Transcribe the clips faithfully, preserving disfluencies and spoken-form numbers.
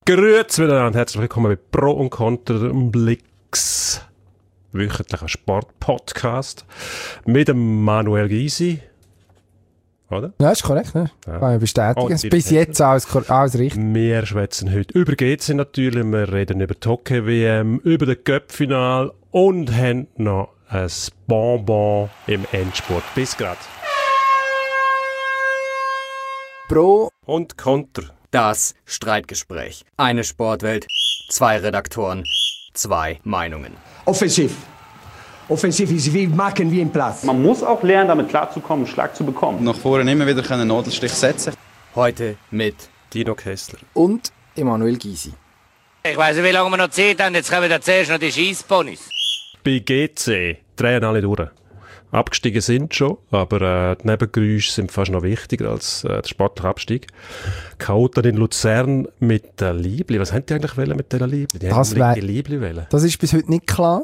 Grüezi miteinander, herzlich willkommen bei Pro und Contra Blicks, wöchentlicher Sportpodcast mit dem Manuel Gysi, oder? Ja, ist korrekt, ne? Ja. Kann ich bestätigen. Oh, Bis jetzt alles, alles richtig. Wir schwätzen heute über G C natürlich, wir reden über die Hockey-W M, über das Cup-Final und haben noch ein Bonbon im Endspurt. Bis grad. Pro und Contra. Das Streitgespräch. Eine Sportwelt, zwei Redaktoren, zwei Meinungen. Offensiv. Offensiv ist wie machen wie im Platz. Man muss auch lernen, damit klarzukommen, einen Schlag zu bekommen. Nach vorne immer wieder einen Nadelstich setzen. Heute mit Dino Kessler und Emanuel Gysi. Ich weiss nicht, wie lange wir noch Zeit haben. Jetzt kommen wir zuerst noch die Scheissponys. Bei G C drehen alle durch. Abgestiegen sind schon, aber äh, die Nebengeräusche sind fast noch wichtiger als äh, der sportliche Abstieg. Chaoten in Luzern mit der Liebli. Was haben die eigentlich wollen mit dieser Liebli? Die das haben die Liebli wollen. Das ist bis heute nicht klar.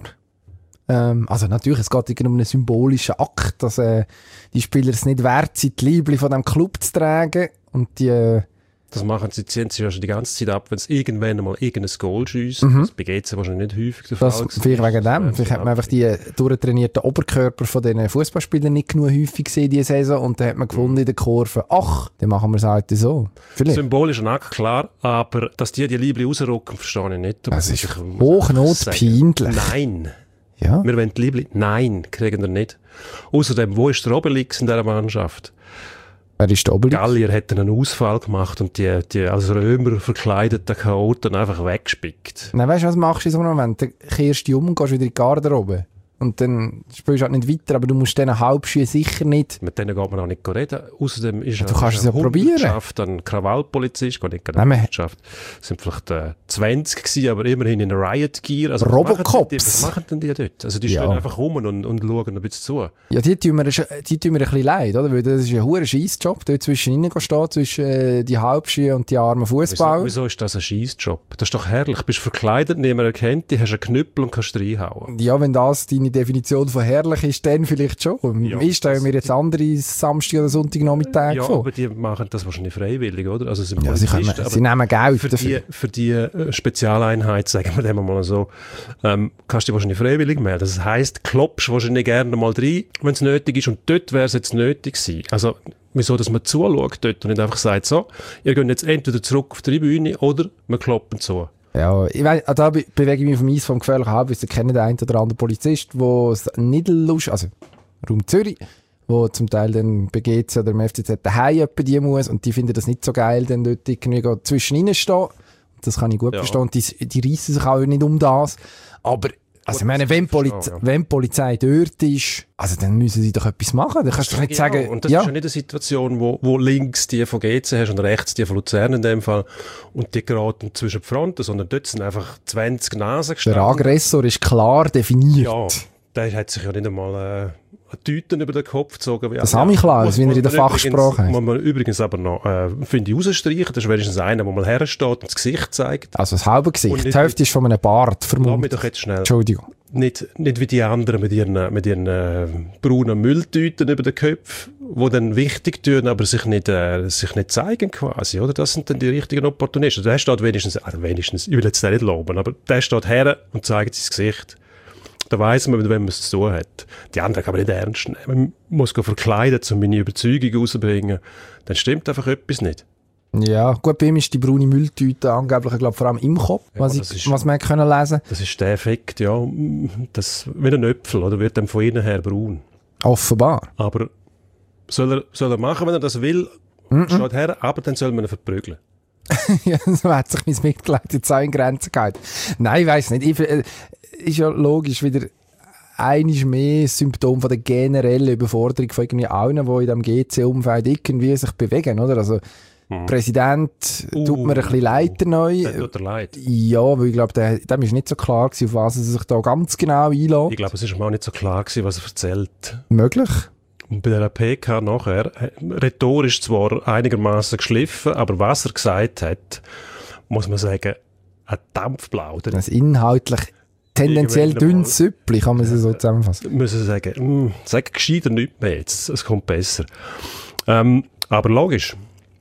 Ähm, also natürlich, es geht um einen symbolischen Akt, dass äh, die Spieler es nicht wert sind, die Liebli von diesem Club zu tragen. Und die... Äh, Das machen sie, ziehen sie ja schon die ganze Zeit ab, wenn es irgendwann mal irgendein Goal schiessen. Mhm. Das bei G C wahrscheinlich nicht häufig der Fall. Das vielleicht wegen dem. Vielleicht hat man einfach die durchtrainierten Oberkörper von diesen Fußballspielern nicht genug häufig gesehen diese Saison und dann hat man gefunden in der Kurve, ach, dann machen wir es halt so. Vielleicht. Symbolischer Akt, klar, aber dass die die Liebli rausrücken, verstehe ich nicht. Das ist hochnotpeinlich. Nein. Ja. Wir wollen die Liebli. Nein, kriegen wir nicht. Außerdem, wo ist der Obelix in dieser Mannschaft? Wer ist der Obelix? Gallier hat einen Ausfall gemacht und die, die als Römer verkleideten Chaoten einfach weggespickt. Nein, weißt du, was machst du in so einem Moment? Dann kehrst du um und gehst wieder in die Garderobe. Und dann spielst du halt nicht weiter, aber du musst diesen Halbschuhen sicher nicht... Mit denen geht man auch nicht reden. Außerdem ist ja, du kannst es ja probieren. Ein Krawallpolizist, gar nicht gerade Nein, Hundertschaft. Es sind vielleicht äh, zwanzig gewesen, aber immerhin in Riot Gear. Also, Robocops. Was machen denn die dort? Also die ja. stehen einfach rum und, und schauen ein bisschen zu. Ja, die tun mir, die tun mir ein bisschen leid, oder? Weil das ist ein hoher Scheissjob, dort zwischen ihnen stehen, zwischen äh, die Halbschuhe und die armen Fußballer. Wieso, wieso ist das ein Scheissjob? Das ist doch herrlich. Du bist verkleidet, niemand erkennt dich, hast einen Knüppel und kannst reinhauen. Ja, wenn das deine Definition von herrlich ist, dann vielleicht schon. Ja, ich stelle mir jetzt andere Samstag- oder Sonntagnachmittage ja, vor. Ja, aber die machen das wahrscheinlich freiwillig, oder? Also sind ja, sie, können, sie nehmen Geld für dafür. Die, für die äh, Spezialeinheit, sagen wir dem mal so, ähm, kannst du dich wahrscheinlich freiwillig melden. Das heisst, klopfst wahrscheinlich gerne mal rein, wenn es nötig ist. Und dort wäre es jetzt nötig gewesen. Also, wieso, dass man zuschaut dort und nicht einfach sagt, so, ihr geht jetzt entweder zurück auf die Tribüne oder wir kloppen zu. Ja, ich weiss, da be- bewege ich mich vom Eis vom gefährlichen Halbwissen. Ich kenne den einen oder anderen Polizist, der es nicht lustig, also Raum Zürich, wo zum Teil dann bei G C oder im F C Z daheim jemand die muss und die finden das nicht so geil, dann dort irgendwie zwischen ihnen stehen. Das kann ich gut ja. verstehen. Die, die reissen sich auch nicht um das. Aber also, ich meine, wenn, Poliz- ja. wenn die Polizei dort ist, also dann müssen sie doch etwas machen. Dann kannst du doch nicht genau. sagen... Und das ja. ist ja nicht eine Situation, wo, wo links die von G C hast und rechts die von Luzern in dem Fall und die geraten zwischen die Fronten, sondern dort sind einfach zwanzig Nasen gestanden. Der Aggressor ist klar definiert. Ja, der hat sich ja nicht einmal äh, eine Tüten über den Kopf gezogen. Das habe ich klar, wie er in der Fachsprache heißt. Muss man übrigens aber noch, äh, finde ich, rausstreichen. Das ist wenigstens einer, der mal hersteht und das Gesicht zeigt. Also das halbe Gesicht. Die Hälfte ist von einem Bart vermutlich. Lass mich doch jetzt schnell. Entschuldigung. Nicht, nicht wie die anderen mit ihren, mit ihren äh, braunen Mülltüten über den Köpfen, die dann wichtig tun, aber sich nicht, äh, sich nicht zeigen quasi, oder? Das sind dann die richtigen Opportunisten. Der steht wenigstens, also wenigstens, ich will jetzt nicht loben, aber der steht her und zeigt sein Gesicht. Da weiss man, mit wem man es zu tun hat. Die anderen kann man nicht ernst nehmen. Man muss verkleiden, um meine Überzeugung rauszubringen. Dann stimmt einfach etwas nicht. Ja, gut, bei ihm ist die braune Mülltüte angeblich, ich glaube, vor allem im Kopf, ja, was, ich, ist, was man können lesen. Das ist der Effekt, ja. Das, wie ein Äpfel, oder? Wird dann von innen her braun. Offenbar. Aber soll er, soll er machen, wenn er das will, mm-mm. steht her, aber dann soll man ihn verprügeln. Ja, so hat sich mein Mitglied jetzt auch in Grenzen gehalten. Nein, ich weiss nicht. Ich, äh, ist ja logisch wieder einiges mehr Symptom von der generellen Überforderung von irgendwie allen, die in diesem G C-Umfeld irgendwie sich bewegen, oder? Also, hm. Präsident uh, tut mir ein bisschen leid neu. Der tut er leid. Ja, weil ich glaube, dem war nicht so klar gewesen, auf was er sich da ganz genau einlässt. Ich glaube, es war auch nicht so klar gewesen, was er erzählt. Möglich. Und bei der P K nachher, rhetorisch zwar einigermaßen geschliffen, aber was er gesagt hat, muss man sagen, ein Dampfplauder. Das inhaltlich tendenziell dünnes Süppli, kann man es so zusammenfassen. Müssen sagen, mh, sag gescheiter nichts mehr jetzt, es kommt besser. Ähm, aber logisch,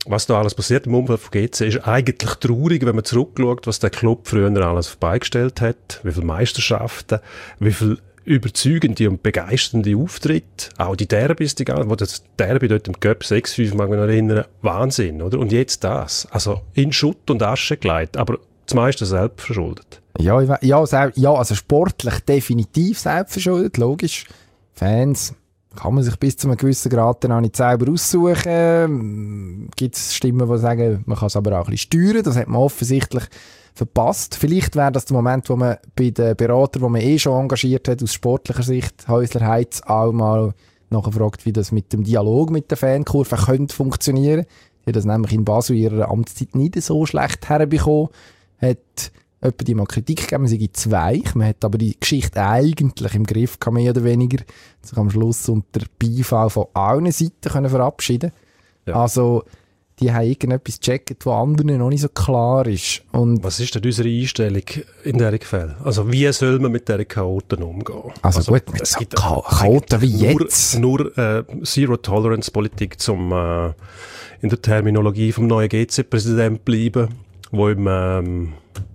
was da alles passiert im Umfeld von G C, ist eigentlich traurig, wenn man zurückschaut, was der Club früher alles vorbeigestellt hat, wie viele Meisterschaften, wie viele überzeugende und begeisternde Auftritte, auch die Derbys, die ganzen, wo das Derby dort im Cup sechs fünf, mag mich noch erinnern, Wahnsinn, oder? Und jetzt das, also in Schutt und Asche gelegt, aber das meiste selbst verschuldet. Ja, ich we- ja, sel- ja, also sportlich definitiv selbstverschuldet, logisch. Fans kann man sich bis zu einem gewissen Grad dann auch nicht selber aussuchen. Gibt es Stimmen, die sagen, man kann es aber auch ein bisschen steuern. Das hat man offensichtlich verpasst. Vielleicht wäre das der Moment, wo man bei den Beratern, die man eh schon engagiert hat, aus sportlicher Sicht, Häusler Heiz, auch mal nachgefragt, wie das mit dem Dialog mit der Fankurve könnte funktionieren. Die hat das nämlich in Basel in ihrer Amtszeit nicht so schlecht herbekommen. Hat etwa die mal Kritik gegeben, man sei zwei. Man hat aber die Geschichte eigentlich im Griff gehabt, mehr oder weniger. Sich am Schluss unter Beifall von allen Seiten können verabschieden. Ja. Also, die haben irgendetwas gecheckt, was anderen noch nicht so klar ist. Und Was ist denn unsere Einstellung in diesen Fällen? Also wie soll man mit diesen Chaoten umgehen? also, gut, mit es so gibt Cha- Chaoten wie nur, jetzt. Nur äh, Zero-Tolerance-Politik zum äh, in der Terminologie vom neuen G C-Präsidenten bleiben, wo im ähm,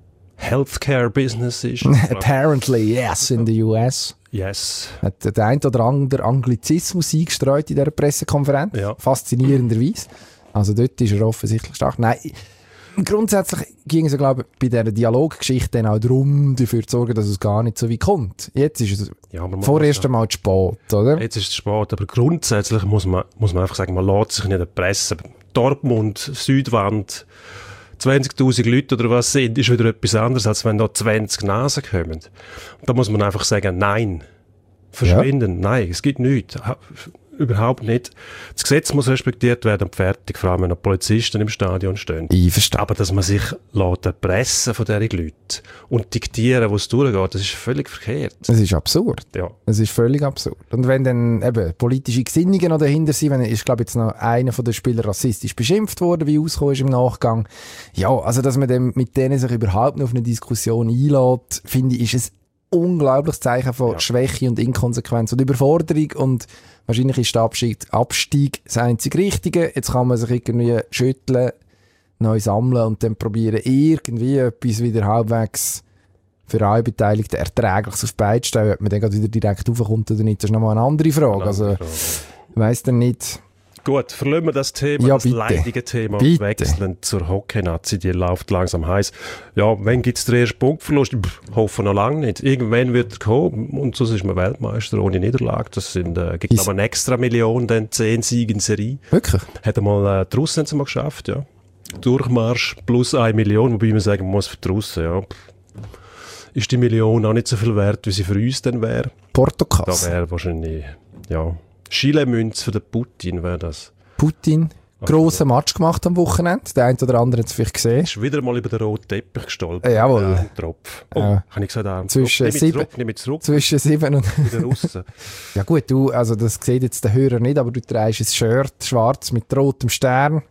Healthcare-Business ist. Apparently, yes, in the U S. Yes. Hat der ein oder andere Anglizismus eingestreut in dieser Pressekonferenz. Ja. Faszinierenderweise. Also dort ist er offensichtlich stark. Nein, grundsätzlich ging es, glaube ich, bei dieser Dialoggeschichte dann auch darum, dafür zu sorgen, dass es gar nicht so weit kommt. Jetzt ist es Ja, aber man vorerst muss ja- einmal zu spät, oder? Jetzt ist es spät, aber grundsätzlich muss man, muss man einfach sagen, man lässt sich nicht erpressen. Dortmund, Südwand, zwanzigtausend Leute oder was sind, ist wieder etwas anderes, als wenn da zwanzig Nasen kommen. Da muss man einfach sagen, nein. Verschwinden, nein, es gibt nichts. Ha- Überhaupt nicht. Das Gesetz muss respektiert werden und fertig, vor allem wenn noch Polizisten im Stadion stehen. Einverstanden. Aber dass man sich lässt erpressen von diesen Leuten und diktieren, wo es durchgeht, das ist völlig verkehrt. Es ist absurd. Ja. Es ist völlig absurd. Und wenn dann eben politische Gesinnungen noch dahinter sind, wenn ist, glaube ich, jetzt noch einer von den Spielern rassistisch beschimpft worden, wie rausgekommen ist im Nachgang. Ja, also, dass man dann mit denen sich überhaupt noch auf eine Diskussion einlädt, finde ich, ist ein unglaubliches Zeichen von Ja. Schwäche und Inkonsequenz und Überforderung. Und wahrscheinlich ist der Abstieg, Abstieg das einzig Richtige. Jetzt kann man sich irgendwie schütteln, neu sammeln und dann probieren, irgendwie etwas wieder halbwegs für alle Beteiligten erträgliches auf die Beine zu stellen. Ob man dann gerade wieder direkt raufkommt oder nicht, das ist nochmal eine andere Frage. Also, ich weiss dann nicht. Gut, verlassen wir das Thema, Ja, das bitte. leidige Thema und Bitte. wechseln zur Hockey-Nazi, die läuft langsam heiß. Ja, wann gibt es den ersten Punktverlust? Pff, hoffen noch lange nicht. Irgendwann wird er kommen und sonst ist man Weltmeister ohne Niederlage. Das sind, äh, gibt Ist- aber eine extra Million, dann zehn Siege in Serie. Wirklich? Hat einmal äh, die Russen haben es mal geschafft, ja. Durchmarsch plus eine Million, wobei man sagen muss, für die Russen, ja, pff, ist die Million auch nicht so viel wert, wie sie für uns dann wäre. Da Portokasse. wäre wahrscheinlich, ja, Chile-Münze für den Putin wäre das. Putin. Grossen Match gemacht am Wochenende. Der eine oder andere hat es vielleicht gesehen. Ist wieder mal über den roten Teppich gestolpert. Äh, jawohl. Armtropf. Oh, Ja. habe ich gesagt, Armtropf. Zwischen Nimm mich sieben- zurück, nimm mich zurück, Zwischen sieben und... bei den Russen. Ja gut, du, also das sieht jetzt der Hörer nicht, aber du trägst ein Shirt, schwarz mit rotem Stern.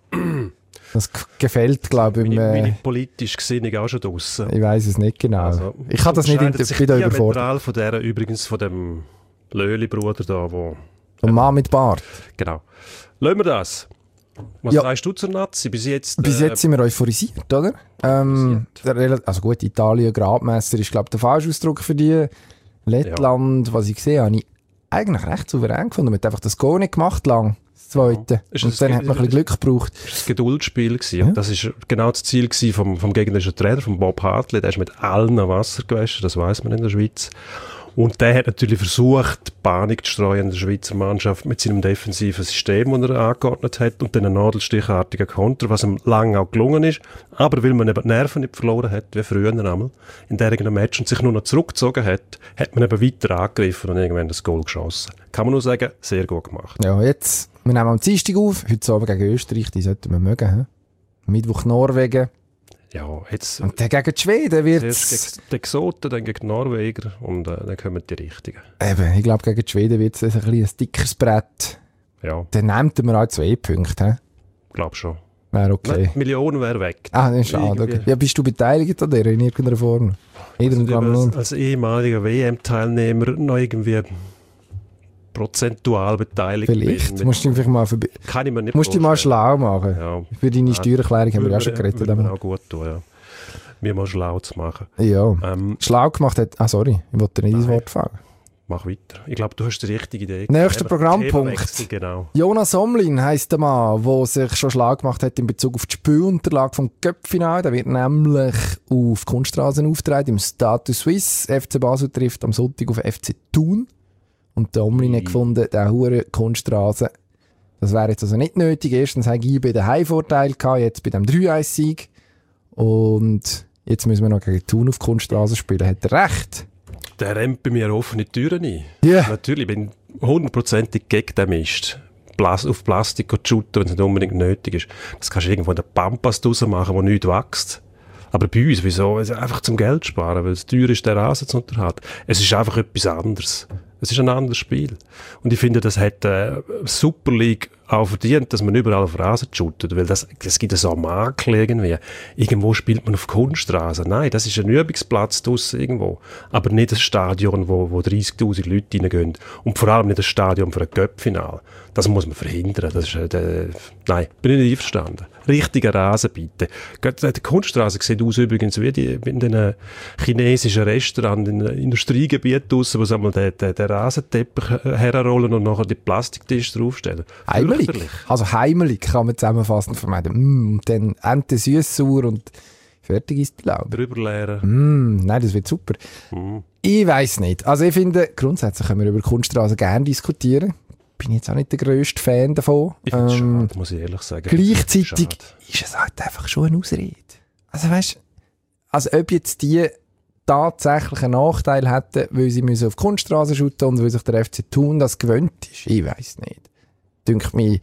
Das g- gefällt, glaube ich, im, Meine, meine äh, politische Gesinnung auch schon draussen. ich weiß es nicht genau. Also, ich kann das nicht, in, unterscheidet sich bin da überfordert. diametral von der, übrigens von dem Löhli-Bruder da, wo... Und Mann mit Bart. Genau. Lassen wir das. Was Ja. sagst du zur Nazi? Bis jetzt... Bis äh, jetzt sind wir euphorisiert, oder? Ähm, der Rel- also gut, Italien, Gradmesser ist, glaube ich, der falsche Ausdruck für die. Lettland, was ich gesehen habe, habe ich eigentlich recht souverän gefunden. Man hat einfach das Go nicht gemacht lang, das zweite. Ist Und das- dann hat man ein bisschen Glück gebraucht. Das war ein Geduldsspiel. Gewesen. Und das war genau das Ziel gewesen vom, vom gegnerischen Trainer, vom Bob Hartley. Der ist mit allen am Wasser gewaschen, das weiss man in der Schweiz. Und der hat natürlich versucht, Panik zu streuen in der Schweizer Mannschaft mit seinem defensiven System, das er angeordnet hat, und dann einen nadelstichartigen Konter, was ihm lange auch gelungen ist. Aber weil man eben die Nerven nicht verloren hat, wie früher einmal, in diesem Match und sich nur noch zurückgezogen hat, hat man eben weiter angegriffen und irgendwann das Goal geschossen. Kann man nur sagen, sehr gut gemacht. Ja, jetzt, wir nehmen am Dienstag auf, heute Abend gegen Österreich, die sollten wir mögen. He? Mittwoch Norwegen. Ja, jetzt... Und dann gegen die Schweden wird Zuerst es... gegen die Exoten, dann gegen die Norweger und äh, dann kommen die Richtigen. Eben, ich glaube, gegen die Schweden wird es ein bisschen ein dickeres Brett. Ja, Dann nehmt man auch zwei Punkte. glaub schon. Wäre okay. Nein, die Million wäre weg. Ah, das ist schade. Irgendwie. Okay. Ja, bist du beteiligt an der in irgendeiner Form? Also, Irgendwann als, mal. als ehemaliger W M-Teilnehmer noch irgendwie prozentual beteiligt Vielleicht. bin. Musst du dich mal, verbi- Kann ich mir nicht musst dich mal schlau machen. Ja. Für deine Steuererklärung haben wir ja schon geredet. Würde mir auch gut tun, ja. Mir mal schlau zu machen. Ja. Ähm, Schlau gemacht hat... Ah, sorry. Ich wollte nicht ins Nein. Wort fallen. Mach weiter. Ich glaube, du hast die richtige Idee. Nächster Thema- Programmpunkt. Themawechsel, Genau. Jonas Somlin heisst der Mann, der sich schon schlau gemacht hat in Bezug auf die Spielunterlage vom Cup-Final. Der wird nämlich auf Kunststraßen auftreten im Stade Suisse. F C Basel trifft am Sonntag auf F C Thun. Und der Omlin hat gefunden, der hure Kunststraßen, das wäre jetzt also nicht nötig. Erstens habe ich bei den Heimvorteil gehabt, jetzt bei dem drei eins Sieg. Und jetzt müssen wir noch gegen Thun auf Kunststraßen spielen. Hat er recht? Der rennt bei mir offene Türen ein. Ja. Natürlich, ich bin hundertprozentig gegen den Mist. Plas- auf Plastik zu shooten, wenn es nicht unbedingt nötig ist. Das kannst du irgendwo in der Pampas draus machen, wo nichts wächst. Aber bei uns, wieso? Es ist einfach zum Geld sparen, weil es teuer ist, den Rasen zu unterhalten. Es ist einfach etwas anderes. Es ist ein anderes Spiel. Und ich finde, das hat äh, Super League auch verdient, dass man überall auf Rasen shootet, weil das, das gibt so einen Makel irgendwie. Irgendwo spielt man auf Kunstrasen. Nein, das ist ein Übungsplatz draussen irgendwo. Aber nicht ein Stadion, wo, wo dreißigtausend Leute reingehen. Und vor allem nicht ein Stadion für ein Cup-Final. Das muss man verhindern. Das ist, äh, nein, bin ich nicht einverstanden. Richtiger Rasen bitte. Der Kunstrasen sieht aus übrigens wie, die, wie in den chinesischen Restaurants, in den Industriegebieten draussen, wo sie einmal den, den, den Rasenteppich herrollen und nachher die Plastiktische draufstellen. Heimelig. Also heimelig kann man zusammenfassend vermeiden. Mm, und dann Ente süß, sauer und fertig ist die Laube. Drüber leeren. Mm, nein, das wird super. Mm. Ich weiss nicht. Also ich finde, grundsätzlich können wir über Kunststraßen gerne diskutieren. Bin jetzt auch nicht der grösste Fan davon. Ich finde es Ähm, schade, muss ich ehrlich sagen. Gleichzeitig Schade. ist es halt einfach schon eine Ausrede. Also weißt, also ob jetzt die tatsächlich einen Nachteil hätten, weil sie müssen auf Kunststraßen shooten und weil sich der F C Thun das gewöhnt ist, ich weiss nicht. Dünkt mich,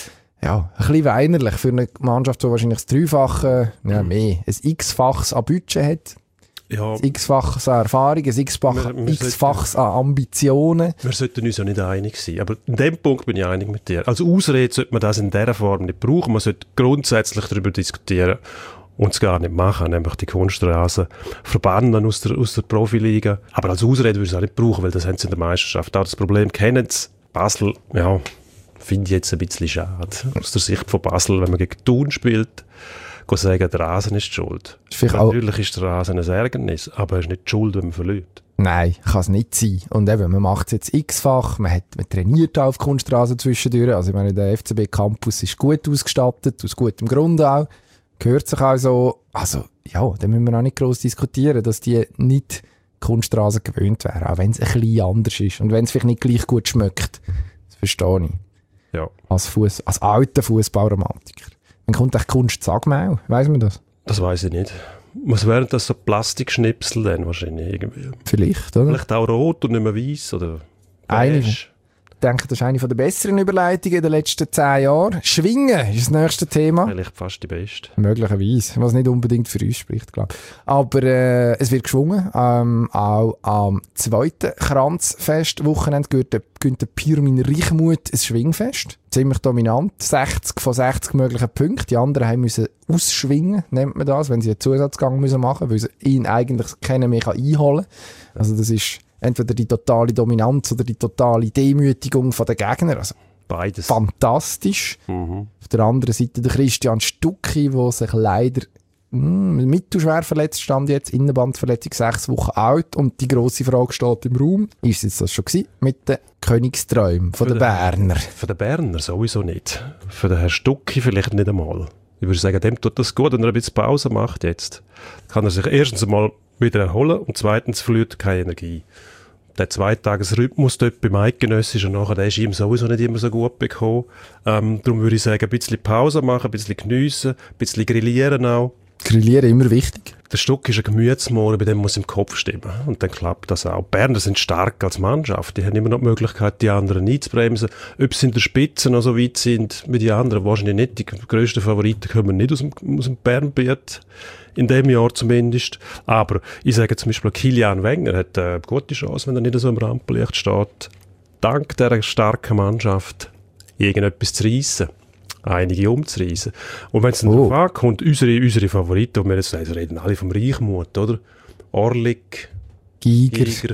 ja, ein bisschen weinerlich für eine Mannschaft, die wahrscheinlich das Dreifache, ja mehr, ein X-Faches an Budget hat, Ja, ein X-Faches an Erfahrung, ein X-Faches Wir- wir X-Faches an Ambitionen. wir sollten uns ja nicht einig sein. Aber in dem Punkt bin ich einig mit dir. Als Ausrede sollte man das in dieser Form nicht brauchen. Man sollte grundsätzlich darüber diskutieren und es gar nicht machen, nämlich die Kunststraßen verbannen aus der, aus der Profiliga. Aber als Ausrede würde ich es auch nicht brauchen, weil das haben sie in der Meisterschaft. Auch das Problem kennen sie. Basel, ja, finde ich jetzt ein bisschen schade. Aus der Sicht von Basel, wenn man gegen Thun spielt, go sagen, der Rasen ist schuld. Ist vielleicht auch- Natürlich ist der Rasen ein Ärgernis, aber er ist nicht die schuld, wenn man verliert. Nein, kann es nicht sein. Und eben, man macht es jetzt x-fach, man, hat, man trainiert auch auf Kunststraßen zwischendurch. Also ich meine, der F C B Campus ist gut ausgestattet, aus gutem Grund auch. Gehört sich auch so. Also ja, da müssen wir auch nicht gross diskutieren, dass die nicht Kunststraßen gewöhnt wären, auch wenn es ein bisschen anders ist. Und wenn es vielleicht nicht gleich gut schmeckt. Das verstehe ich. Ja. Als, Fuss, als alter Fußballromantiker. Wann kommt echt Kunst Sagmau? Weiss man das? Das weiß ich nicht. Was wären das so Plastikschnipsel dann wahrscheinlich irgendwie? Vielleicht, oder? Vielleicht auch rot und nicht mehr weiss oder Eine. beige. Ich denke, das ist eine der besseren Überleitungen in den letzten zehn Jahren. Schwingen ist das nächste Thema. Vielleicht fast die beste. Möglicherweise, was nicht unbedingt für uns spricht, glaube ich. Aber äh, es wird geschwungen. Ähm, auch am zweiten Kranzfest-Wochenende gehört der, gehört der Pirmin Reichmuth ein Schwingfest. Ziemlich dominant. sechzig von sechzig möglichen Punkten. Die anderen haben müssen ausschwingen, nennt man das, wenn sie einen Zusatzgang müssen machen müssen, weil sie ihn eigentlich keiner mehr einholen kann. Also das ist entweder die totale Dominanz oder die totale Demütigung der Gegner. Also Beides. fantastisch. Mhm. Auf der anderen Seite der Christian Stucki, der sich leider mh, mittelschwer verletzt stand jetzt, Innenbandverletzung, sechs Wochen alt. Und die grosse Frage steht im Raum, ist jetzt das schon gewesen, mit den Königsträumen von Für den den- Berner? Für den Berner sowieso nicht. Für den Herrn Stucki vielleicht nicht einmal. Ich würde sagen, dem tut das gut, wenn er ein bisschen Pause macht jetzt. Kann er sich erstens einmal wieder erholen und zweitens verliert er keine Energie. Der Zweitagesrhythmus dort beim Eidgenössischen nachher, der ist ihm sowieso nicht immer so gut bekommen. Ähm, darum würde ich sagen, ein bisschen Pause machen, ein bisschen geniessen, ein bisschen grillieren auch. Grillieren immer wichtig. Der Stuck ist ein Gemütsmohren, bei dem muss im Kopf stimmen. Und dann klappt das auch. Die Berner sind stark als Mannschaft. Die haben immer noch die Möglichkeit, die anderen einzubremsen. Ob sie in der Spitze noch so weit sind wie die anderen, wahrscheinlich nicht. Die grössten Favoriten kommen nicht aus dem, aus dem Bernbiet. In dem Jahr zumindest. Aber ich sage zum Beispiel, Kilian Wenger hat eine gute Chance, wenn er nicht so im Rampenlicht steht, dank dieser starken Mannschaft irgendetwas zu reissen. Einige umzureissen. Und wenn es dann Oh. darauf ankommt, unsere, unsere Favoriten, und wir jetzt reden alle vom Reichmut, oder? Orlik, Giger. Giger,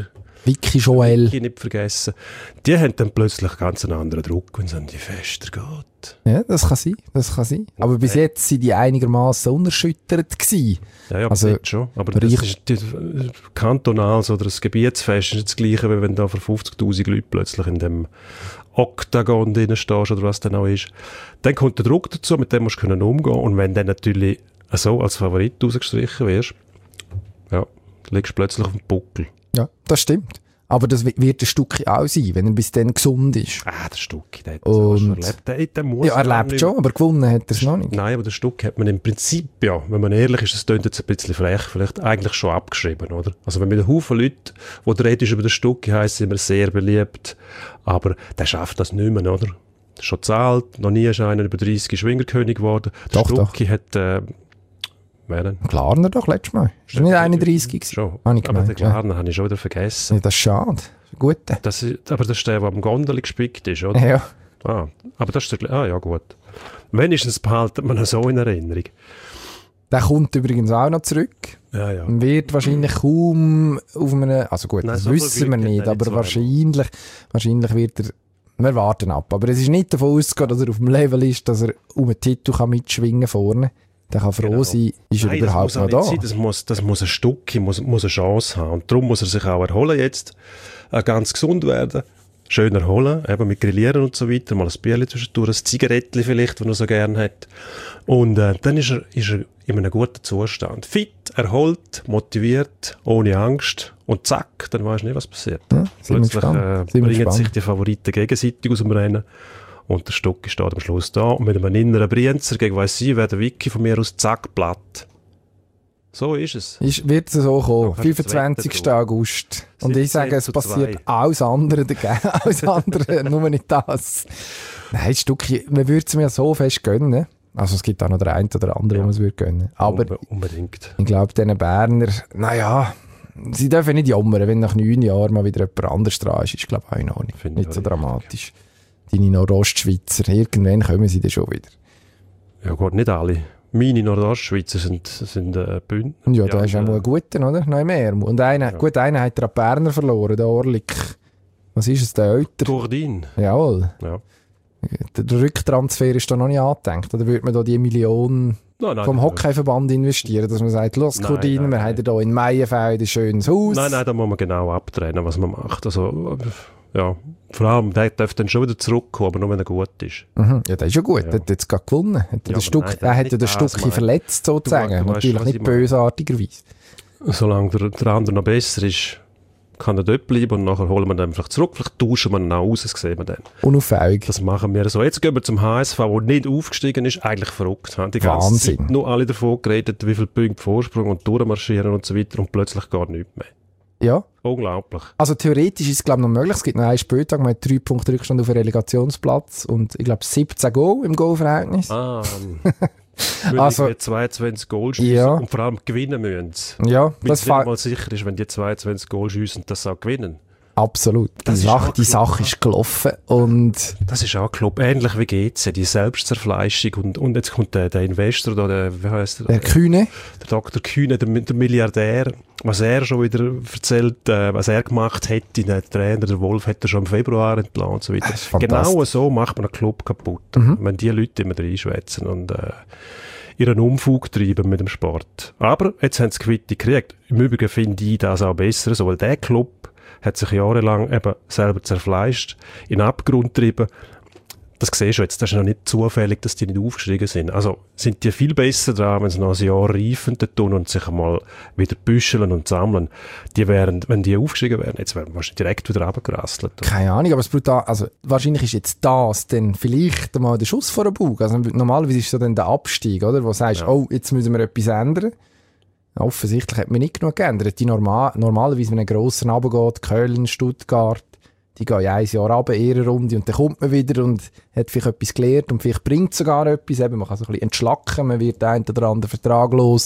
Vicky Joel. Vicky nicht vergessen. Die haben dann plötzlich ganz einen anderen Druck, wenn es an die Fester geht. Ja, das kann sein, das kann sein. Aber bis jetzt sind die einigermaßen unerschüttert gewesen. Ja, ja, also, das schon. Aber das ist die, kantonal oder das Gebietsfest ist das Gleiche, wie wenn da für fünfzigtausend Leute plötzlich in dem Oktagon drin stehst oder was dann auch ist. Dann kommt der Druck dazu, mit dem musst du umgehen können. Und wenn dann natürlich so als Favorit rausgestrichen wirst, ja, liegst du plötzlich auf dem Buckel. Ja, das stimmt. Aber das wird ein Stückchen auch sein, wenn er bis dann gesund ist. Ah, der Stucki, der hat das auch schon erlebt. Der, der muss ja, er lebt schon, aber gewonnen hat er es noch nicht. Nein, aber der Stucki hat man im Prinzip, ja, wenn man ehrlich ist, das klingt jetzt ein bisschen frech, vielleicht eigentlich schon abgeschrieben, oder? Also wenn mit einem Haufen Leute, wo du redest über den Stucki, heisst es immer sehr beliebt, aber der schafft das nicht mehr, oder? Schon zahlt, noch nie ist einer über dreißig Schwingerkönig geworden. Der Doch, Stucki hat... Äh, wer denn? Klarner doch, letztes Mal. Ist er nicht einunddreißig gewesen? Schon. Habe ich aber gemeint, den Klarner ja. habe ich schon wieder vergessen. Ja, das ist schade. Gut. Das ist, aber das ist der, der am Gondel gespickt ist, oder? Ja. Ah, aber das ist der... Ah, ja, gut. Wenigstens behalten man ihn so in Erinnerung. Der kommt übrigens auch noch zurück. Ja, ja. Wird wahrscheinlich kaum auf einem... Also gut, Nein, das so wissen wir nicht, aber wahrscheinlich, wahrscheinlich wird er... Wir warten ab. Aber es ist nicht davon auszugehen, dass er auf dem Level ist, dass er um einen Titel kann mitschwingen vorne. Der kann froh genau. sein, ist er Nein, überhaupt noch da. Sein. Das muss, das muss ein Stück, muss, muss eine Chance haben. Und darum muss er sich auch erholen jetzt. Äh, ganz gesund werden. Schön erholen, eben mit Grillieren und so weiter. Mal ein Bierchen zwischendurch, ein Zigarettchen vielleicht, wenn er so gerne hat. Und äh, dann ist er, ist er in einem guten Zustand. Fit, erholt, motiviert, ohne Angst. Und zack, dann weisst du nicht, was passiert. Ja, Plötzlich äh, bringen sich die Favoriten gegenseitig aus dem Rennen. Und der Stucki steht am Schluss da. Und mit einem inneren Brienzer gegen weiss ich, wäre der Vicky von mir aus zack platt. So ist es. Ist, wird es so kommen. fünfundzwanzigsten August. Und ich sage, es passiert alles andere dagegen. Alles andere, nur nicht das. Nein, Stucki, man würde es mir so fest gönnen. Also es gibt auch noch der eine oder andere, ja. wo man es würde gönnen. Aber unbedingt. Ich glaube, diesen Berner, naja, sie dürfen nicht jammern, wenn nach neun Jahren mal wieder jemand anderes dran ist. Ist, glaube ich, auch in Ordnung. Find nicht so dramatisch. Deine Nordostschweizer, irgendwann kommen sie dann schon wieder. Ja gut, nicht alle. Meine Nordostschweizer sind, sind äh, Bündner. Ja, da ist auch mal ein guter, oder? Noch mehr. Und einer, ja. gut, einer hat der Berner verloren, der Orlik. Was ist es, der Euter? Gordin. Jawohl. Ja. Der, der Rücktransfer ist da noch nicht angedenkt. Oder würde man da die Million nein, nein, vom Hockeyverband investieren, dass man sagt, los Gordin, wir haben hier in Meienfeld ein schönes Haus. Nein, nein, da muss man genau abtrennen, was man macht. Also, ja, vor allem, der darf dann schon wieder zurückkommen, aber nur wenn er gut ist. Mhm. Ja, das ist ja gut. Ja. Der hat jetzt gerade gewonnen. Hat ja, Stuck, nein, er hat ja den Stucki verletzt, sozusagen. Du, du Natürlich weißt, nicht bösartigerweise. Solange der, der andere noch besser ist, kann er dort bleiben und nachher holen wir ihn einfach zurück. Vielleicht tauschen wir ihn auch aus, das sehen wir dann. Unauffällig. Das machen wir so. Jetzt gehen wir zum H S V, der nicht aufgestiegen ist. Eigentlich verrückt. Die ganze Wahnsinn. Zeit nur alle davon geredet, wie viele Punkte Vorsprung und durchmarschieren und so weiter und plötzlich gar nichts mehr. Ja. Unglaublich. Also theoretisch ist es, glaube ich, noch möglich. Es gibt noch einen Spieltag, man hat drei Punkte Rückstand auf den Relegationsplatz und ich glaube siebzehn Goal im Goalverhältnis. Ah, also zweiundzwanzig Goal schiessen ja. und vor allem gewinnen müssen. Ja, Weil das es nicht mal sicher ist, wenn die zweiundzwanzig Goal schiessen, dass sie auch gewinnen. Absolut. Die Sache, die Sache ist gelaufen und... Das ist auch Club. Ähnlich wie G C, die Selbstzerfleischung und, und jetzt kommt der, der Investor da, der, wie heisst der? Der Kühne. Der Doktor Kühne, der, der Milliardär, was er schon wieder erzählt, äh, was er gemacht hätte, der Trainer, der Wolf, hätte er schon im Februar entlassen und so weiter. Genau so macht man einen Club kaputt. Mhm. Wenn die Leute immer reinschwätzen und äh, ihren Umfug treiben mit dem Sport. Aber jetzt haben sie Quitte gekriegt. Im Übrigen finde ich das auch besser, so, weil der Club hat sich jahrelang eben selber zerfleischt, in den Abgrund getrieben. Das siehst du jetzt, das ist noch nicht zufällig, dass die nicht aufgestiegen sind. Also sind die viel besser dran, wenn sie noch ein Jahr reifen tun und sich einmal wieder büscheln und sammeln. Die wären, wenn die aufgestiegen wären, jetzt wären wir wahrscheinlich direkt wieder runtergerasselt. Keine Ahnung, aber es brutal, also wahrscheinlich ist jetzt das dann vielleicht mal der Schuss vor den Bug. Also normalerweise ist so dann der Abstieg, oder? Wo du sagst, ja. oh, jetzt müssen wir etwas ändern. Offensichtlich hat man nicht genug geändert. Die normal, normalerweise, wenn ein grosser runtergeht, Köln, Stuttgart, die gehen ja ein Jahr runter, eher eine Runde, und dann kommt man wieder und hat vielleicht etwas gelernt und vielleicht bringt es sogar etwas. Eben, man kann so ein bisschen entschlacken, man wird den einen oder anderen Vertrag los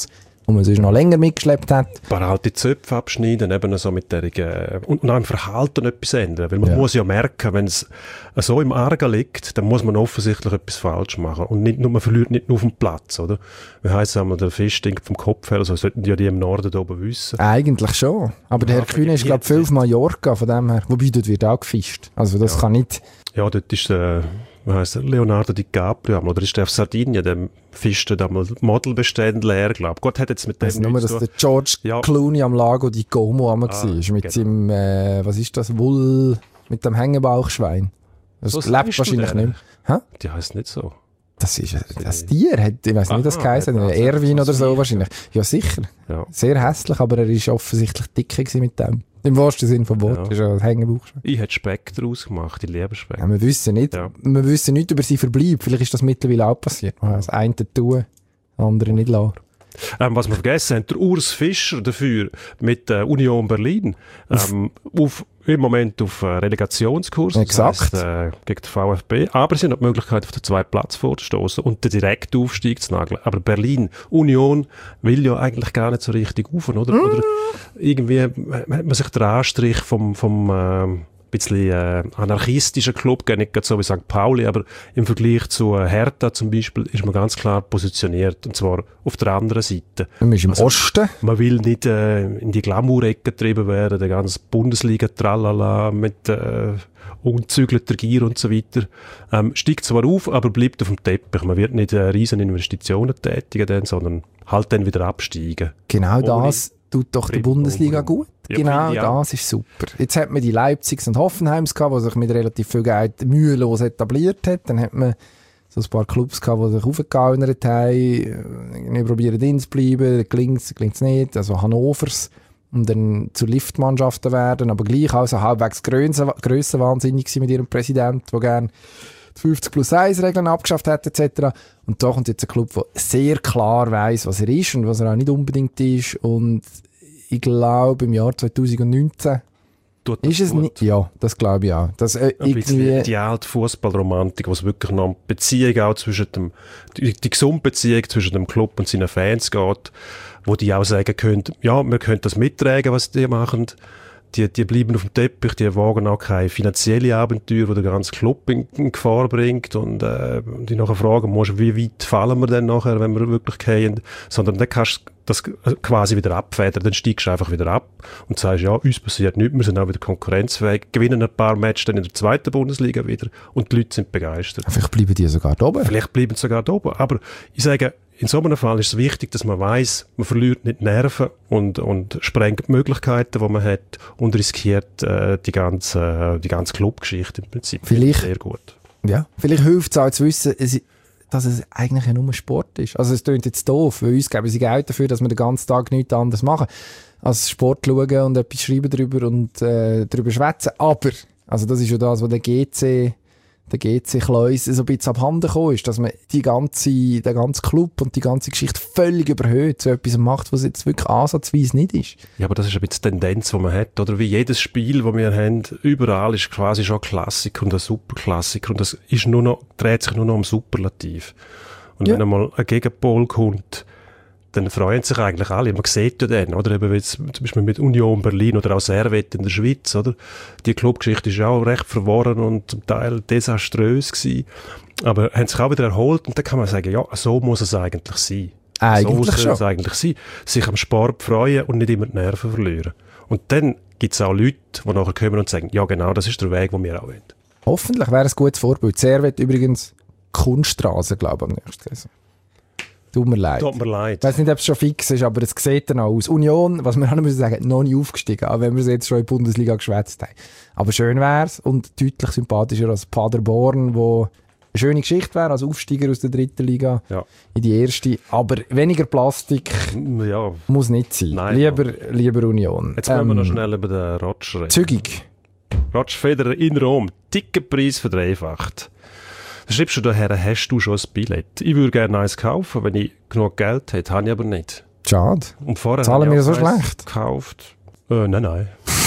wo man sonst noch länger mitgeschleppt hat. Ein paar alte Zöpfe abschneiden, eben so mit der, äh, und auch im Verhalten etwas ändern. Weil man Ja. muss ja merken, wenn es so im Argen liegt, dann muss man offensichtlich etwas falsch machen. Und nicht nur, man verliert nicht nur auf dem Platz, oder? Wie heisst es, der Fisch stinkt vom Kopf her, also sollten die ja die im Norden da oben wissen. Eigentlich schon. Aber der Ja, Herr Kühne ist, aber glaube ich, viel auf Mallorca, von dem her. Wobei, dort wird auch gefischt. Also das Ja. kann nicht... Ja, dort ist, äh, wie heisst der, Leonardo DiCaprio, oder ist der auf Sardinien, der fischt dort einmal Modelbestände leer, glaube ich. Gott hat jetzt mit dem Also nur, nichts dass zu der tun. George Ja. Clooney am Lago di Como einmal Ah, war. Mit genau. seinem, äh, was ist das, Woll, mit dem Hängebauchschwein. Das So lebt sagst du wahrscheinlich den? nicht mehr. Die heisst nicht so. Das ist das Tier, hat, ich weiß nicht, wie das Aha, geheißen hat, hat Erwin das oder so Tier. wahrscheinlich. Ja, sicher. Ja. Sehr hässlich, aber er war offensichtlich dicker gewesen mit dem. Im wahrsten Sinne vom Wort. Ja. Das ist ja ein Hängebauchschwein. Ich hätte Speck daraus gemacht, ich liebe Speck. Ja, wir wissen nicht, Ja. wir wissen nicht über sein Verbleib. Vielleicht ist das mittlerweile auch passiert. Man kann das eine tun, das andere nicht lassen. Ähm, was wir vergessen haben, der Urs Fischer dafür mit äh, Union Berlin ähm, auf, im Moment auf äh, Relegationskurs, Exakt. das heisst, äh, gegen den VfB, aber sie haben die Möglichkeit, auf den zweiten Platz vorzustoßen und den direkten Aufstieg zu nageln. Aber Berlin, Union, will ja eigentlich gar nicht so richtig auf, oder? Mm. Oder irgendwie hat man sich den Anstrich vom, vom äh, bisschen äh, anarchistischen Club, gar nicht so wie Sankt Pauli, aber im Vergleich zu äh, Hertha zum Beispiel ist man ganz klar positioniert, und zwar auf der anderen Seite. Man ist im Also- Osten. Man will nicht äh, in die Glamour-Ecke getrieben werden, der ganze Bundesliga-Tralala mit äh, ungezügelter Gier und so weiter. Ähm, steigt zwar auf, aber bleibt auf dem Teppich. Man wird nicht äh, riesen Investitionen tätigen, dann, sondern halt dann wieder absteigen. Genau Ohne das tut doch der Ribbel Bundesliga drumherum. gut. Ja, Genau finde ich auch. das ist super. Jetzt hat man die Leipzigs und Hoffenheims gehabt, die sich mit relativ viel Geld mühelos etabliert hat. Dann hat man so ein paar Clubs gehabt, die sich aufgegaunert haben. Wir probieren drin zu bleiben, dann gelingt es nicht. Also Hannovers. Und dann zu Liftmannschaften werden, aber gleich auch so halbwegs grössenwahnsinnig gewesen mit ihrem Präsidenten, der gerne die fünfzig plus eins Regeln abgeschafft hat, et cetera. Und da kommt jetzt ein Club, der sehr klar weiss, was er ist und was er auch nicht unbedingt ist. Und ich glaube, im Jahr zwanzig neunzehn Tut das ist es gut. nicht. Ja, das glaube ich auch. Dass, äh, Ein bisschen irgendwie, die alte Fußballromantik, wo es wirklich noch um die Beziehung auch zwischen dem, die, die gesunde Beziehung zwischen dem Club und seinen Fans geht, wo die auch sagen können, ja, wir können das mittragen, was die machen. Die, die bleiben auf dem Teppich, die wagen auch keine finanzielle Abenteuer, die der ganze Club in, in Gefahr bringt und äh, die nachher fragen musst, wie weit fallen wir denn nachher, wenn wir wirklich gehen, sondern dann kannst du das quasi wieder abfedern, dann steigst du einfach wieder ab und sagst, ja, uns passiert nichts, wir sind auch wieder konkurrenzfähig, gewinnen ein paar Matches dann in der zweiten Bundesliga wieder und die Leute sind begeistert. vielleicht bleiben die sogar da oben. Vielleicht bleiben sie sogar da oben, aber ich sage, in so einem Fall ist es wichtig, dass man weiss, man verliert nicht Nerven und, und sprengt die Möglichkeiten, die man hat und riskiert äh, die ganze, die ganze Clubgeschichte im Prinzip. Vielleicht- Sehr gut. Ja, vielleicht hilft es auch zu wissen, es, dass es eigentlich ja nur Sport ist. Also es klingt jetzt doof, weil uns geben sie Geld dafür, dass wir den ganzen Tag nichts anderes machen, als Sport schauen und etwas schreiben darüber und äh, darüber schwätzen. Aber, also das ist ja das, was der G C, der G C Kleus so ein bisschen abhanden gekommen ist, dass man die ganze, den ganzen Club und die ganze Geschichte völlig überhöht, so etwas macht, was jetzt wirklich ansatzweise nicht ist. Ja, aber das ist ein bisschen die Tendenz, die man hat, oder? Wie jedes Spiel, das wir haben, überall ist quasi schon ein Klassiker und ein Superklassiker und das ist nur noch, dreht sich nur noch um Superlativ. Und Ja. wenn einmal ein Gegenpol kommt, dann freuen sich eigentlich alle. Man sieht ja dann, oder? Eben jetzt zum Beispiel mit Union Berlin oder auch Servette in der Schweiz, oder? Die Clubgeschichte ist ja auch recht verworren und zum Teil desaströs gewesen. Aber haben sich auch wieder erholt und dann kann man sagen, ja, so muss es eigentlich sein. Eigentlich so soll es schon. eigentlich sein. Sich am Sport freuen und nicht immer die Nerven verlieren. Und dann gibt es auch Leute, die nachher kommen und sagen, ja genau, das ist der Weg, den wir auch wollen. Hoffentlich wäre es ein gutes Vorbild. Servette übrigens Kunststraße, glaube ich, am nächsten Saison. Tut mir leid. Tut mir leid. Ich weiss nicht, ob es schon fix ist, aber es sieht dann auch aus. Union, was wir auch noch müssen sagen, noch nicht aufgestiegen, auch wenn wir es jetzt schon in der Bundesliga geschwätzt haben. Aber schön wär's und deutlich sympathischer als Paderborn, wo eine schöne Geschichte wäre, als Aufsteiger aus der dritten Liga Ja. in die erste. Aber weniger Plastik Ja, muss nicht sein. Nein, lieber, lieber Union. jetzt wollen wir noch Ähm, schnell über den Roger reden. Zügig. Roger Federer in Rom, Ticketpreis verdreifacht. Da schreibst du daher, hast du schon ein Billett? Ich würde gerne eins kaufen, wenn ich genug Geld hätte, habe ich aber nicht. Schade. Und vorher Zahlen habe wir ich so auch eins schlecht? gekauft. Äh, nein, nein.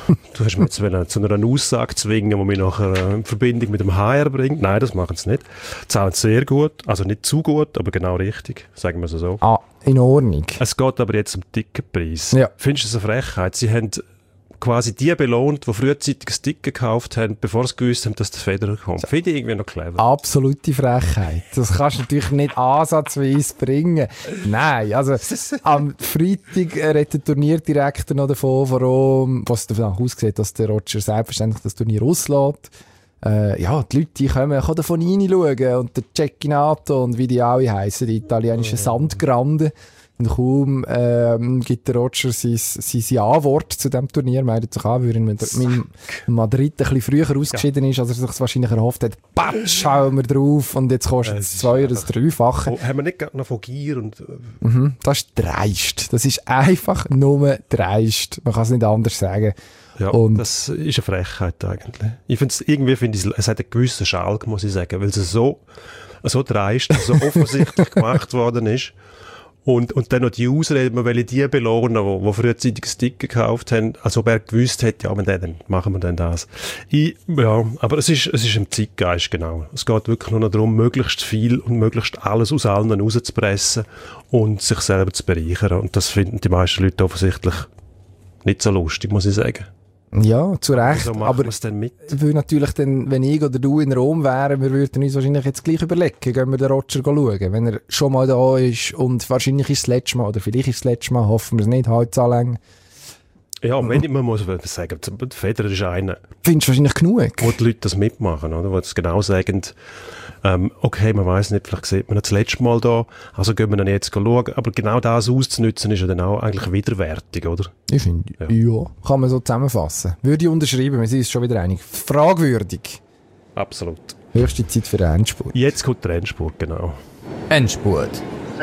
du hast mich jetzt wollen, zu einer Aussage zwingen, die mich nachher in Verbindung mit dem H R bringt. Nein, das machen sie nicht. Zahlen sehr gut, also nicht zu gut, aber genau richtig, sagen wir es so. Ah, in Ordnung. Es geht aber jetzt um den Ticketpreis. Ja. Findest du das eine Frechheit? Sie haben quasi die belohnt, die frühzeitig ein Ticket gekauft haben, bevor sie gewusst haben, dass der Federer kommt. Finde ich irgendwie noch clever. Absolute Frechheit. Das kannst du natürlich nicht ansatzweise bringen. Nein, also am Freitag redet der Turnierdirektor noch davon, warum, was davon aussieht, dass der Roger selbstverständlich das Turnier auslässt. Äh, ja, die Leute die kommen, können davon reinschauen und der Cecchinato und wie die alle heissen, die italienischen Sandgrande. Und kaum ähm, gibt der Roger sein, sein Ja-Wort zu diesem Turnier, meldet sich an, weil er mit, mit Madrid ein bisschen früher ausgeschieden ja. ist, als er sich wahrscheinlich erhofft hat. Batsch, schauen wir drauf und jetzt kostet es zwei oder das Dreifache. Oh, haben wir nicht noch von Gier und... Mhm, das ist dreist. Das ist einfach nur dreist. Man kann es nicht anders sagen. Ja, und das ist eine Frechheit eigentlich. Ich finde es, irgendwie finde ich, es hat einen gewissen Schalk, muss ich sagen, weil es so, so dreist, so offensichtlich gemacht worden ist. Und, und dann noch die Ausrede, man will die belohnen, die, die frühzeitig ein Ticket gekauft haben, als ob er gewusst hätte, ja, wenn der, dann machen wir dann das. Ich, ja, aber es ist, es ist im Zeitgeist, genau. Es geht wirklich nur noch darum, möglichst viel und möglichst alles aus allen rauszupressen und sich selber zu bereichern. Und das finden die meisten Leute offensichtlich nicht so lustig, muss ich sagen. Ja, zu Recht. So aber dann mit. Weil natürlich dann, wenn ich oder du in Rom wären, wir würden uns wahrscheinlich jetzt gleich überlegen, gehen wir den Roger schauen, wenn er schon mal da ist und wahrscheinlich ist es das letzte Mal, oder vielleicht ist es das letzte Mal, hoffen wir es nicht, halt so lang. Ja, wenn ich, man muss sagen, der Federer ist einer. Findest du wahrscheinlich genug? Wo die Leute das mitmachen, oder? Wo das genau sagen, ähm, okay, man weiss nicht, vielleicht sieht man das letzte Mal da, also gehen wir dann jetzt schauen. Aber genau das auszunutzen, ist ja dann auch eigentlich widerwärtig, oder? Ich finde, ja. ja. Kann man so zusammenfassen. Würde ich unterschreiben, wir sind uns schon wieder einig. Fragwürdig. Absolut. Höchste Zeit für den Endspurt. Jetzt kommt der Endspurt, genau. Endspurt.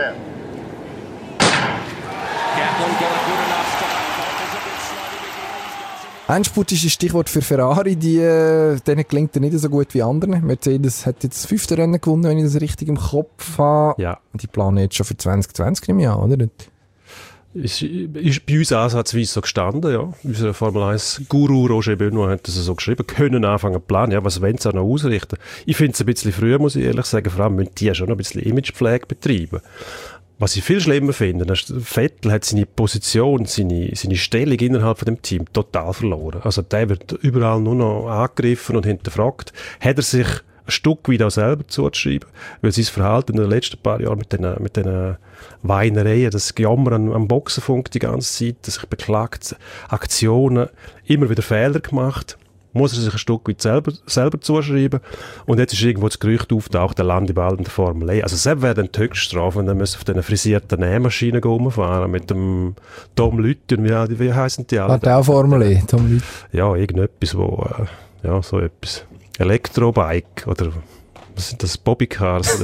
Endspurt ist ein Stichwort für Ferrari, die, äh, denen gelingt er nicht so gut wie anderen. Mercedes hat jetzt das fünfte Rennen gewonnen, wenn ich das richtig im Kopf habe. Ja. Die planen jetzt schon für zwanzig zwanzig im Jahr, oder? Ist, ist bei uns ansatzweise so gestanden, ja. Unser Formel eins Guru Roger Benoit hat das so geschrieben, können anfangen zu planen, ja, was wollen sie auch noch ausrichten? Ich finde es ein bisschen früher, muss ich ehrlich sagen, vor allem müssen die schon noch ein bisschen Imagepflege betreiben. Was ich viel schlimmer finde, ist, Vettel hat seine Position, seine, seine Stellung innerhalb von dem Team total verloren. Also der wird überall nur noch angegriffen und hinterfragt. Hat er sich ein Stück weit auch selber zuzuschreiben, weil sein Verhalten in den letzten paar Jahren mit den, mit den Weinereien, das Gejammern am Boxenfunk die ganze Zeit, das sich beklagt, Aktionen, immer wieder Fehler gemacht, muss er sich ein Stück weit selber, selber zuschreiben. Und jetzt ist irgendwo das Gerücht auftaucht, der landet bald in der Formel E. Also selbst wäre dann die Höchststrafe, und dann müssen auf diesen frisierten Nähmaschinen rumfahren mit dem Tom Lütter, wie, wie heissen die alle? Hat auch Formel E, Tom Lütter. Ja, irgendetwas, wo, äh, ja, so etwas. Elektrobike oder was sind das, Bobbycars?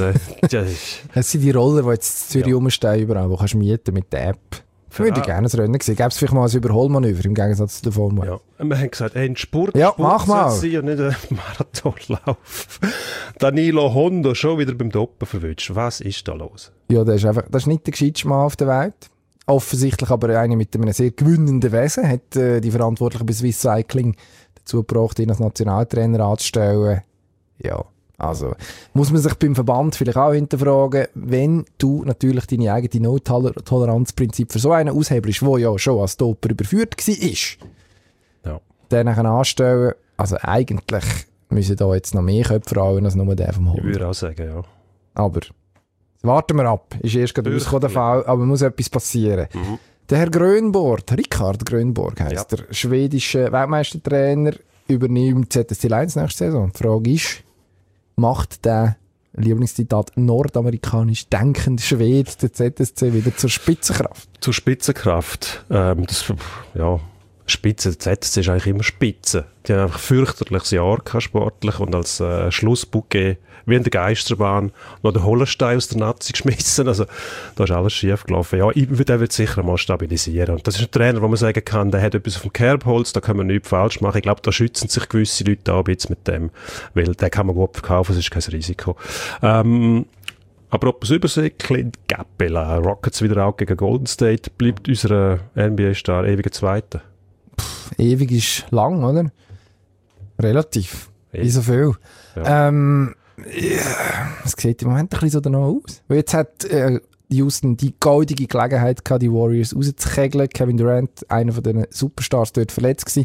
Das sind die Roller, die jetzt in Zürich ja. rumstehen überall, die kannst du mieten mit der App. Ich würde ja. gerne ein Rennen sehen. Gäbe es vielleicht mal ein Überholmanöver im Gegensatz zu der Formel? Ja. Wir haben gesagt, ein Sport, ja, Sport mach mal. Sein und nicht ein Marathonlauf. Danilo Hondo schon wieder beim Doppen verwünscht. Was ist da los? Ja, das ist, einfach, das ist nicht der gescheiteste Mann auf der Welt. Offensichtlich aber einer mit einem sehr gewinnenden Wesen. Hat äh, die Verantwortlichen bei Swiss Cycling dazu gebracht, ihn als Nationaltrainer anzustellen. Ja, also muss man sich beim Verband vielleicht auch hinterfragen, wenn du natürlich deine eigene No-Toleranz-Prinzip für so einen aushebelst, der ja schon als Doper überführt war, ja. den nachher anstellen, also eigentlich müssen da jetzt noch mehr Köpfe rollen als nur der vom Hund. Ich würde auch sagen, ja. Aber warten wir ab. Ist erst gerade rausgekommen, der Fall, aber muss etwas passieren. Mhm. Der Herr Grönborg, Rickard Grönborg heisst, ja. der schwedische Weltmeistertrainer, übernimmt Z S C eins nächste Saison. Die Frage ist, macht der Lieblingszitat nordamerikanisch denkende Schwede der Z S C wieder zur Spitzenkraft? Zur Spitzenkraft. Ähm, das, ja, Spitze, der Z S C ist eigentlich immer Spitze. Die haben einfach ein fürchterliches Jahr gehabt, sportlich, und als äh, Schlussbouquet wie in der Geisterbahn noch den Hollenstein aus der Nazi geschmissen. Also da ist alles schief gelaufen. Ja, der wird sicher mal stabilisieren. Und das ist ein Trainer, wo man sagen kann, der hat etwas auf dem Kerbholz, da kann man nichts falsch machen. Ich glaube, da schützen sich gewisse Leute auch jetzt mit dem, weil den kann man gut verkaufen, das ist kein Risiko. Ähm, aber ob es Übersee, Clint Capela, Rockets wieder auch gegen Golden State, bleibt unser N B A-Star ewiger Zweiter. ewig ist lang, oder? Relativ. Ewig. Wie so viel. Ja. Ähm, ja, es sieht im Moment ein bisschen so danach aus. Weil jetzt hat äh, Houston die goldige Gelegenheit gehabt, die Warriors rauszukegeln. Kevin Durant, einer von den Superstars, dort verletzt gewesen.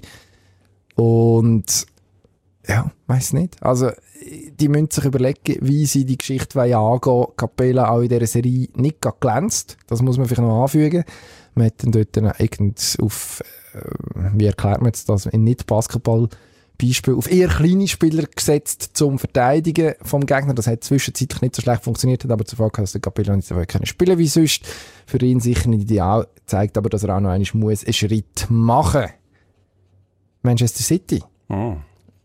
Und ja, weiss nicht. Also, die müssen sich überlegen, wie sie die Geschichte angehen wollen. Capella auch in dieser Serie nicht glänzt. Das muss man vielleicht noch anfügen. Man hat dann dort irgend auf, äh, wie erklärt man jetzt das, in Nicht-Basketball-Beispiel, auf eher kleine Spieler gesetzt zum Verteidigen vom Gegner. Das hat zwischenzeitlich nicht so schlecht funktioniert, hat aber zur Folge, dass der Capella nicht so können spielen wie sonst. Für ihn sicher nicht ideal, zeigt aber, dass er auch noch einmal muss einen Schritt machen muss. Manchester City. Oh.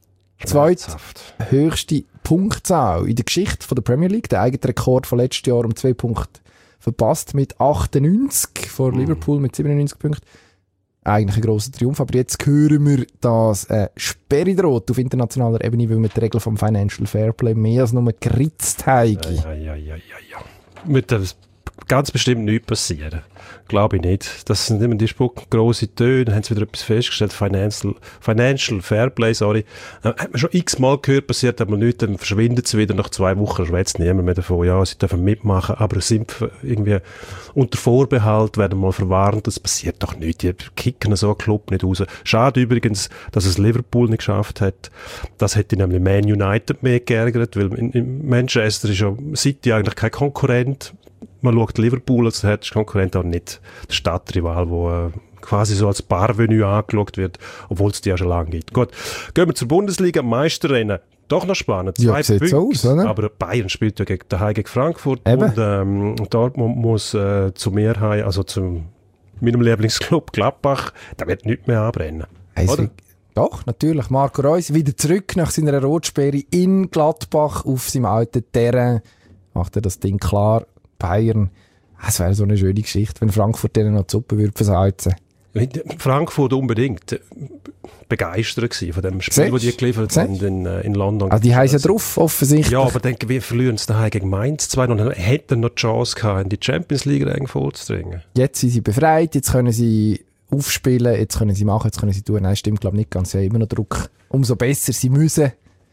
Zweithöchste Punktzahl in der Geschichte von der Premier League. Der eigene Rekord von letztes Jahr um zwei Punkte verpasst mit achtundneunzig vor mm. Liverpool mit siebenundneunzig Punkten. Eigentlich ein grosser Triumph, aber jetzt hören wir, dass eine Sperre droht auf internationaler Ebene, weil wir die Regeln vom Financial Fairplay mehr als nur geritzt haben. Ja, ja, ja, ja, ja. Mit dem ganz bestimmt nichts passieren. Glaube ich nicht. Das sind immer die spucken grosse Töne, dann haben sie wieder etwas festgestellt, Financial, Financial Fairplay, sorry. Äh, hat man schon x-mal gehört, passiert aber nichts, dann verschwindet sie wieder, nach zwei Wochen schwätzt niemand mehr davon, ja, sie dürfen mitmachen, aber sind irgendwie unter Vorbehalt, werden mal verwarnt, das passiert doch nicht, die kicken so einen Club nicht raus. Schade übrigens, dass es Liverpool nicht geschafft hat, das hätte nämlich Man United mehr geärgert, weil in, in Manchester ist ja City eigentlich kein Konkurrent. Man schaut Liverpool als der Konkurrent auch nicht der Stadtrival, wo äh, quasi so als Parvenu angeschaut wird, obwohl es die ja schon lange gibt. Gut, gehen wir zur Bundesliga, Meisterrennen. Doch noch spannend. Zwei ja, sieht so aus, oder? Aber Bayern spielt ja gegen, daheim gegen Frankfurt. Eben. Und ähm, Dortmund muss äh, zu mir heim, also zu meinem Lieblingsclub Gladbach, da wird nichts mehr anbrennen. Heiss oder? Wie, doch, natürlich. Marco Reus wieder zurück nach seiner Rotsperre in Gladbach auf seinem alten Terrain. Macht er das Ding klar. Bayern, es wäre so eine schöne Geschichte, wenn Frankfurt denen noch die Suppe würde versalzen. Frankfurt unbedingt begeistert gewesen von dem Spiel, das die geliefert haben in, in London. Also die haben ja drauf, offensichtlich. Ja, aber denke, wir verlieren es daheim gegen Mainz zwei und hätten noch die Chance gehabt, in die Champions League eng vorzudringen. Jetzt sind sie befreit, jetzt können sie aufspielen, jetzt können sie machen, jetzt können sie tun. Nein, stimmt glaube ich nicht ganz, sie haben immer noch Druck. Umso besser sie müssen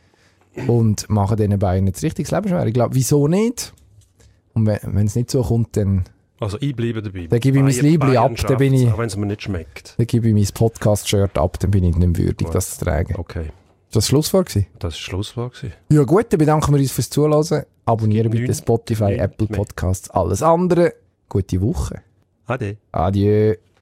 und machen diesen Bayern jetzt richtig das Leben schwer. Ich glaube, wieso nicht? Und wenn es nicht so kommt, dann... Also ich bleibe dabei. Dann gebe ich mein Liebling ab, dann bin ich... Auch wenn es mir nicht schmeckt. Dann gebe ich mein Podcast-Shirt ab, dann bin ich nicht mehr würdig, ja. das zu tragen. Okay. Ist das Schlusswort gewesen? Das war das Schlusswort gewesen. Ja gut, dann bedanken wir uns fürs Zuhören. Abonnieren bitte Spotify, neun, Apple Podcasts, alles andere. Gute Woche. Ade. Adieu.